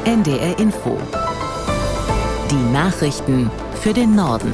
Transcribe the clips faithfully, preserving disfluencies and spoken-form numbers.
N D R Info. Die Nachrichten für den Norden.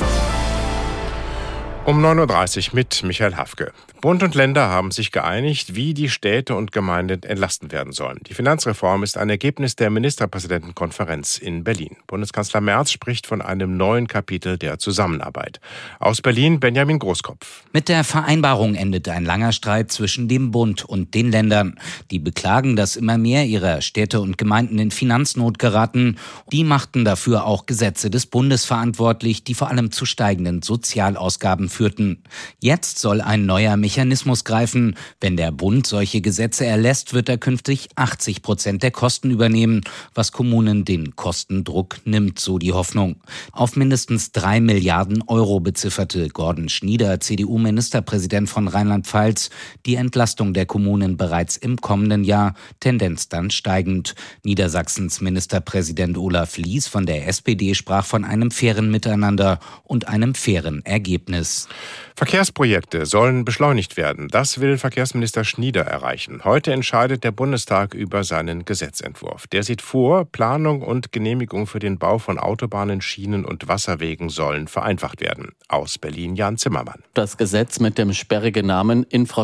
Um neun Uhr dreißig mit Michael Hafke. Bund und Länder haben sich geeinigt, wie die Städte und Gemeinden entlastet werden sollen. Die Finanzreform ist ein Ergebnis der Ministerpräsidentenkonferenz in Berlin. Bundeskanzler Merz spricht von einem neuen Kapitel der Zusammenarbeit. Aus Berlin Benjamin Großkopf. Mit der Vereinbarung endet ein langer Streit zwischen dem Bund und den Ländern. Die beklagen, dass immer mehr ihrer Städte und Gemeinden in Finanznot geraten. Die machten dafür auch Gesetze des Bundes verantwortlich, die vor allem zu steigenden Sozialausgaben führten. Jetzt soll ein neuer Mechanismus greifen. Wenn der Bund solche Gesetze erlässt, wird er künftig achtzig Prozent der Kosten übernehmen, was Kommunen den Kostendruck nimmt, so die Hoffnung. Auf mindestens drei Milliarden Euro bezifferte Gordon Schnieder, C D U-Ministerpräsident von Rheinland-Pfalz, die Entlastung der Kommunen bereits im kommenden Jahr, Tendenz dann steigend. Niedersachsens Ministerpräsident Olaf Lies von der S P D sprach von einem fairen Miteinander und einem fairen Ergebnis. Verkehrsprojekte sollen beschleunigt werden. Das will Verkehrsminister Schnieder erreichen. Heute entscheidet der Bundestag über seinen Gesetzentwurf. Der sieht vor, Planung und Genehmigung für den Bau von Autobahnen, Schienen und Wasserwegen sollen vereinfacht werden. Aus Berlin Jan Zimmermann. Das Gesetz mit dem sperrigen Namen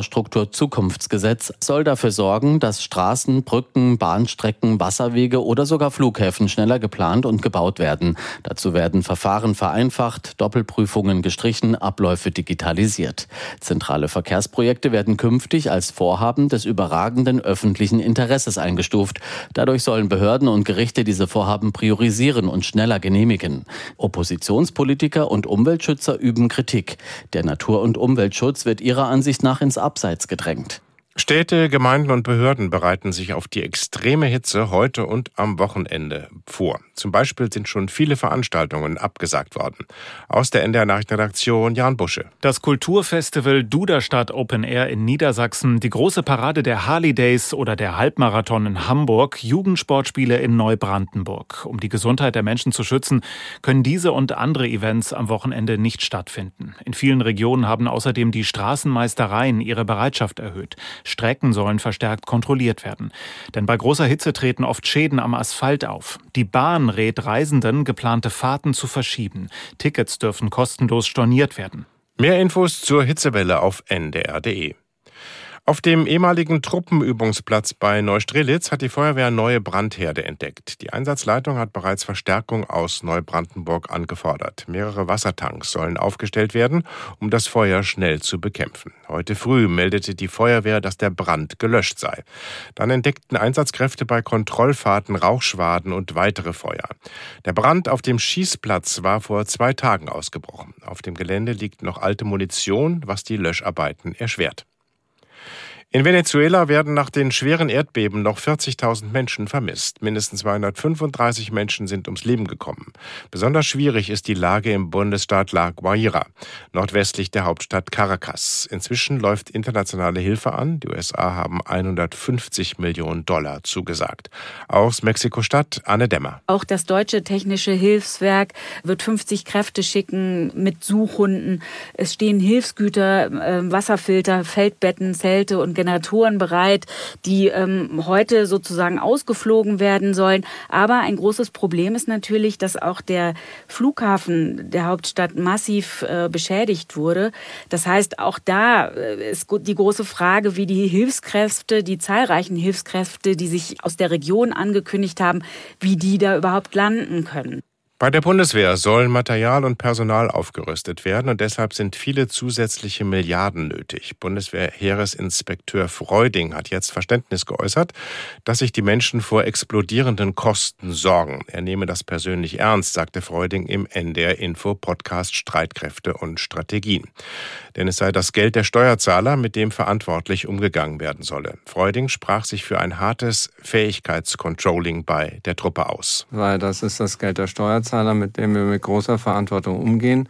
Infrastrukturzukunftsgesetz soll dafür sorgen, dass Straßen, Brücken, Bahnstrecken, Wasserwege oder sogar Flughäfen schneller geplant und gebaut werden. Dazu werden Verfahren vereinfacht, Doppelprüfungen gestrichen, Abläufe digitalisiert. Zentrale Verkehrsprojekte werden künftig als Vorhaben des überragenden öffentlichen Interesses eingestuft. Dadurch sollen Behörden und Gerichte diese Vorhaben priorisieren und schneller genehmigen. Oppositionspolitiker und Umweltschützer üben Kritik. Der Natur- und Umweltschutz wird ihrer Ansicht nach ins Abseits gedrängt. Städte, Gemeinden und Behörden bereiten sich auf die extreme Hitze heute und am Wochenende vor. Zum Beispiel sind schon viele Veranstaltungen abgesagt worden. Aus der N D R-Nachrichtenredaktion Jan Busche. Das Kulturfestival Duderstadt Open Air in Niedersachsen, die große Parade der Harley Days oder der Halbmarathon in Hamburg, Jugendsportspiele in Neubrandenburg. Um die Gesundheit der Menschen zu schützen, können diese und andere Events am Wochenende nicht stattfinden. In vielen Regionen haben außerdem die Straßenmeistereien ihre Bereitschaft erhöht. Strecken sollen verstärkt kontrolliert werden. Denn bei großer Hitze treten oft Schäden am Asphalt auf. Die Bahn rät Reisenden, geplante Fahrten zu verschieben. Tickets dürfen kostenlos storniert werden. Mehr Infos zur Hitzewelle auf N D R punkt D E. Auf dem ehemaligen Truppenübungsplatz bei Neustrelitz hat die Feuerwehr neue Brandherde entdeckt. Die Einsatzleitung hat bereits Verstärkung aus Neubrandenburg angefordert. Mehrere Wassertanks sollen aufgestellt werden, um das Feuer schnell zu bekämpfen. Heute früh meldete die Feuerwehr, dass der Brand gelöscht sei. Dann entdeckten Einsatzkräfte bei Kontrollfahrten Rauchschwaden und weitere Feuer. Der Brand auf dem Schießplatz war vor zwei Tagen ausgebrochen. Auf dem Gelände liegt noch alte Munition, was die Löscharbeiten erschwert. In Venezuela werden nach den schweren Erdbeben noch vierzigtausend Menschen vermisst. Mindestens zweihundertfünfunddreißig Menschen sind ums Leben gekommen. Besonders schwierig ist die Lage im Bundesstaat La Guaira, nordwestlich der Hauptstadt Caracas. Inzwischen läuft internationale Hilfe an. Die U S A haben hundertfünfzig Millionen Dollar zugesagt. Aus Mexiko-Stadt Anne Dämmer. Auch das Deutsche Technische Hilfswerk wird fünfzig Kräfte schicken mit Suchhunden. Es stehen Hilfsgüter, Wasserfilter, Feldbetten, Zelte und Generatoren bereit, die ähm, heute sozusagen ausgeflogen werden sollen. Aber ein großes Problem ist natürlich, dass auch der Flughafen der Hauptstadt massiv äh, beschädigt wurde. Das heißt, auch da äh, ist die große Frage, wie die Hilfskräfte, die zahlreichen Hilfskräfte, die sich aus der Region angekündigt haben, wie die da überhaupt landen können. Bei der Bundeswehr sollen Material und Personal aufgerüstet werden und deshalb sind viele zusätzliche Milliarden nötig. Bundeswehr-Heeresinspekteur Freuding hat jetzt Verständnis geäußert, dass sich die Menschen vor explodierenden Kosten sorgen. Er nehme das persönlich ernst, sagte Freuding im N D R-Info-Podcast Streitkräfte und Strategien. Denn es sei das Geld der Steuerzahler, mit dem verantwortlich umgegangen werden solle. Freuding sprach sich für ein hartes Fähigkeitscontrolling bei der Truppe aus. Weil das ist das Geld der Steuerzahler, mit dem wir mit großer Verantwortung umgehen.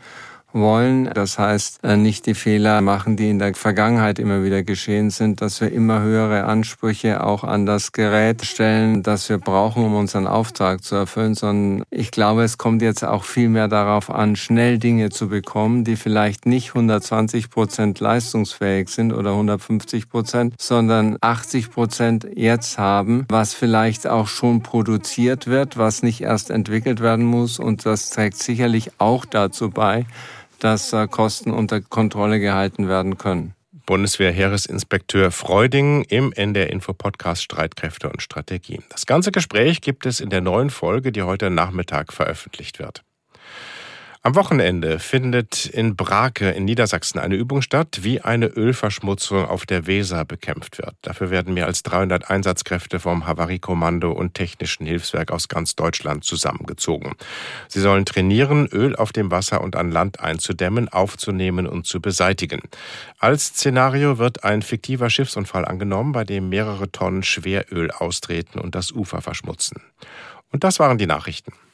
wollen. Das heißt, nicht die Fehler machen, die in der Vergangenheit immer wieder geschehen sind, dass wir immer höhere Ansprüche auch an das Gerät stellen, das wir brauchen, um unseren Auftrag zu erfüllen, sondern ich glaube, es kommt jetzt auch viel mehr darauf an, schnell Dinge zu bekommen, die vielleicht nicht hundertzwanzig Prozent leistungsfähig sind oder hundertfünfzig Prozent, sondern achtzig Prozent jetzt haben, was vielleicht auch schon produziert wird, was nicht erst entwickelt werden muss, und das trägt sicherlich auch dazu bei, dass Kosten unter Kontrolle gehalten werden können. Bundeswehr-Heeresinspekteur Freuding im N D R-Info-Podcast Streitkräfte und Strategien. Das ganze Gespräch gibt es in der neuen Folge, die heute Nachmittag veröffentlicht wird. Am Wochenende findet in Brake in Niedersachsen eine Übung statt, wie eine Ölverschmutzung auf der Weser bekämpft wird. Dafür werden mehr als dreihundert Einsatzkräfte vom Havariekommando und Technischen Hilfswerk aus ganz Deutschland zusammengezogen. Sie sollen trainieren, Öl auf dem Wasser und an Land einzudämmen, aufzunehmen und zu beseitigen. Als Szenario wird ein fiktiver Schiffsunfall angenommen, bei dem mehrere Tonnen Schweröl austreten und das Ufer verschmutzen. Und das waren die Nachrichten.